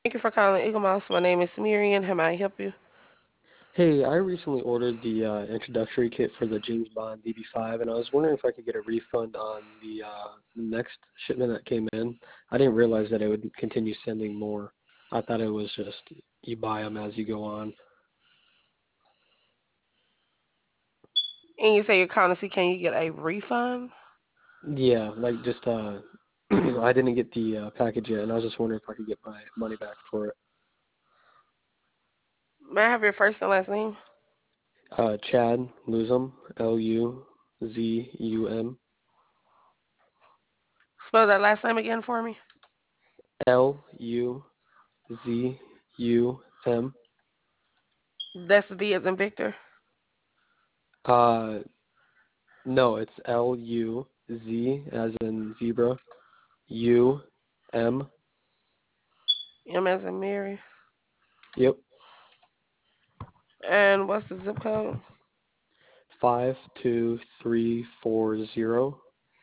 Thank you for calling Eagle Mouse. My name is Miriam. How may I help you? Hey, I recently ordered the introductory kit for the James Bond DB5, and I was wondering if I could get a refund on the next shipment that came in. I didn't realize that it would continue sending more. I thought it was just you buy them as you go on. And you say you're calling to see can you get a refund? Yeah, like just I didn't get the package yet, and I was just wondering if I could get my money back for it. May I have your first and last name? Chad Luzum, Luzum, Spell that last name again for me. Luzum. That's V as in Victor. Uh, No, it's Luz as in zebra, U M. M as in Mary. Yep, And what's the zip code? 52340.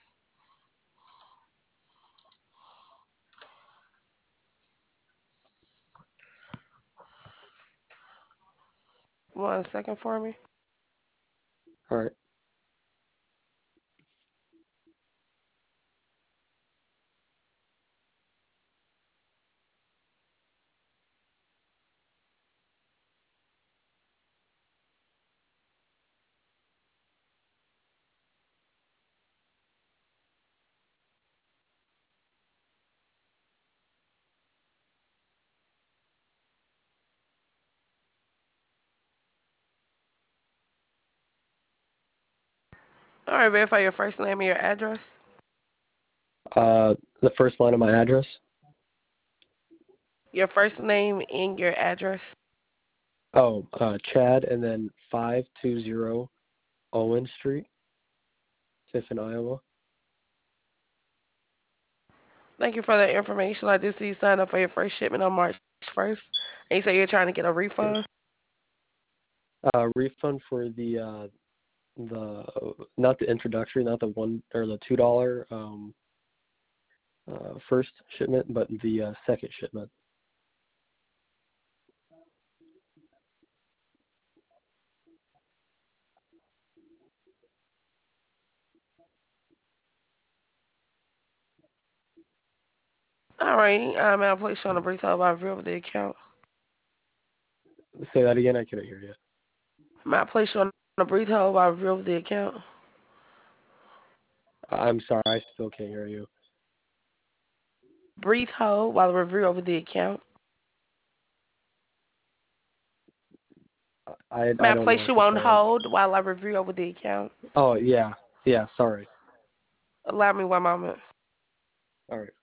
1 second for me. All right. All right, verify your first name and your address. The first line of my address. Your first name and your address. Oh, Chad, and then 520 Owen Street, Tiffin, Iowa. Thank you for that information. I do see you signed up for your first shipment on March 1st. And you say you're trying to get a refund? Refund for the not the introductory, not the one or the $2 first shipment, but the second shipment. All right. May I place you on a brief hold while I review the account? Say that again. I couldn't hear you. May I place you on a brief hold while I review the account? I'm sorry. I still can't hear you. Brief hold while I review over the account. May I I don't know place what you to on say. hold while I review over the account? Oh yeah, yeah. Sorry. Allow me 1 moment. All right.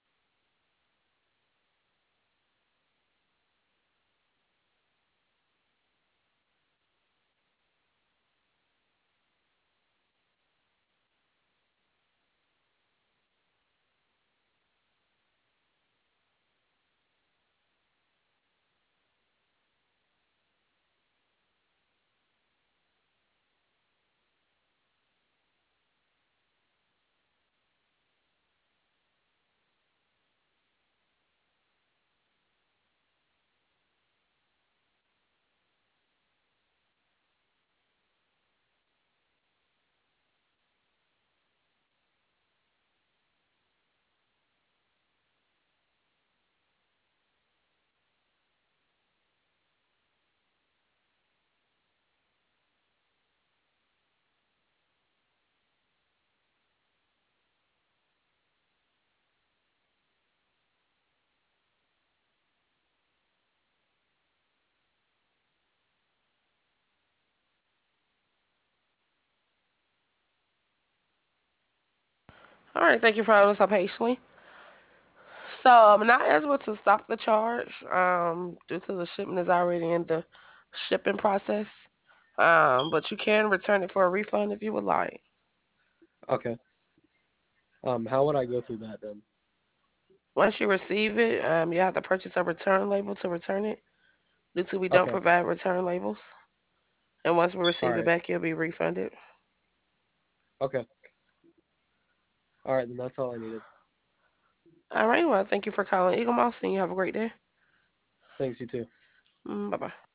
All right, thank you for holding so patiently. So I'm not able to stop the charge due to the shipment is already in the shipping process. But you can return it for a refund if you would like. Okay. How would I go through that then? Once you receive it, you have to purchase a return label to return it. Due to we don't Okay. provide return labels, and once we All receive it right. back, you'll be refunded. Okay. All right. Then that's all I needed. All right, well, thank you for calling Eagle Mouse, and you have a great day. Thanks, you too. Bye bye.